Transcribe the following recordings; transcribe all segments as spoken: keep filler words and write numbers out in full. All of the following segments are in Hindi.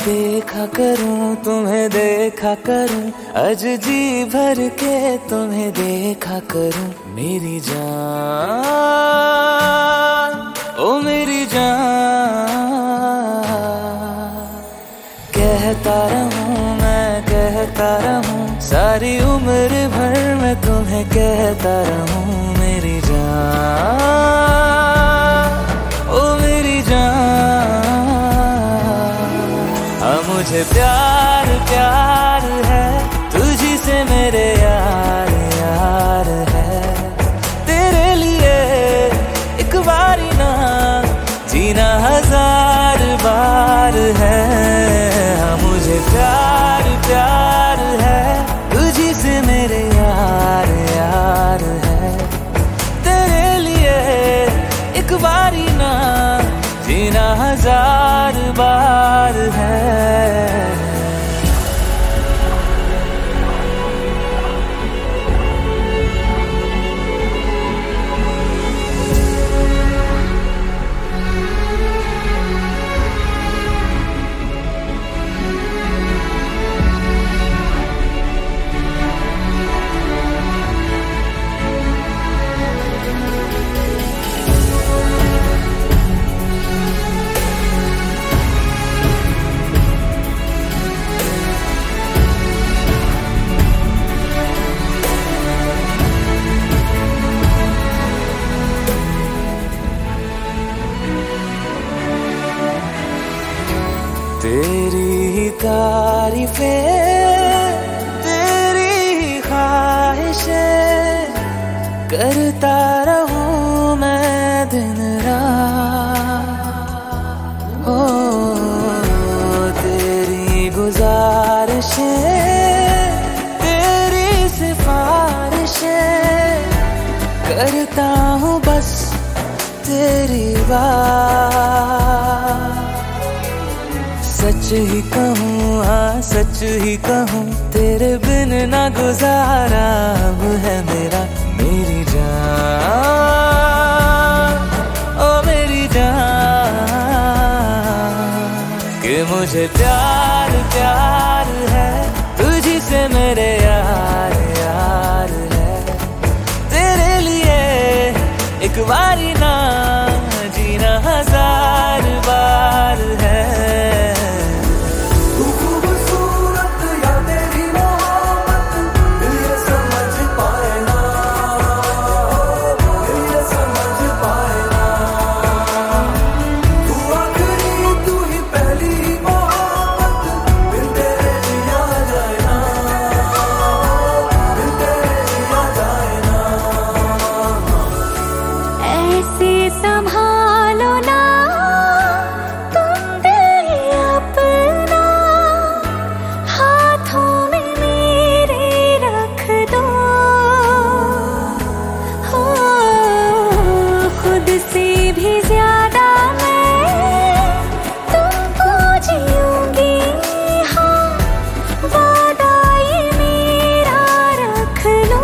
देखा करूं, तुम्हें देखा करूं, आज जी भर के तुम्हें देखा करूं। मेरी जान, ओ मेरी जान, कहता रहूं मैं, कहता रहूं, सारी उम्र भर मैं तुम्हें कहता रहूं। मेरी जान, ओ मेरी जान, हाँ मुझे प्यार प्यार है तुझी से मेरे यार यार है। तेरे लिए एक बारी ना जीना हजार बार है। हाँ मुझे प्यार प्यार है तुझी से मेरे यार यार है। तेरे लिए एक बारी ना जीना हजार बार है। तेरी तारीफें, तेरी ख्वाहिशें करता रहूं मैं दिन रात। ओ तेरी गुजारिशें, तेरी सिफारिशें करता हूँ बस तेरी बात। सच ही कहूँ, हाँ सच ही कहूँ, तेरे बिन ना गुजारा अब है मेरा। मेरी जान, ओ मेरी जान, कि मुझे प्यार प्यार है तुझी से मेरे यार यार है। तेरे लिए एक बारी ना जीना हजार बार है। संभालो ना तुम दिल अपना, हाथों में मेरे रख दो। हो खुद से भी ज्यादा मैं तुमको जीऊंगी, हाँ वादा ये मेरा रख लो।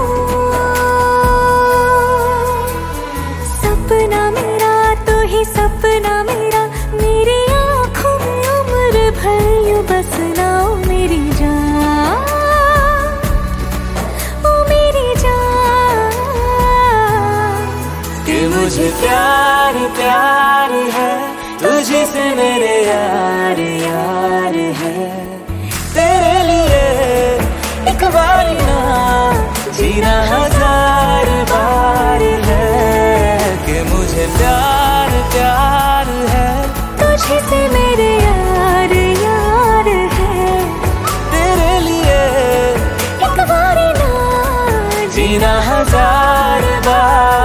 सपना मेरा तो ही सपना मेरा, मेरी आँखों में उम्र भर यूं बसना। ओ मेरी जान, ओ मेरी जान, कि मुझे प्यार प्यार है तुझी से मेरे यार यार है। तेरे लिए एक बारी ना जीना हजार बार है। कि मुझे प्यार प्यार है तुझे से मेरे यार यार है। तेरे लिए एक बारी ना जीना हजार बार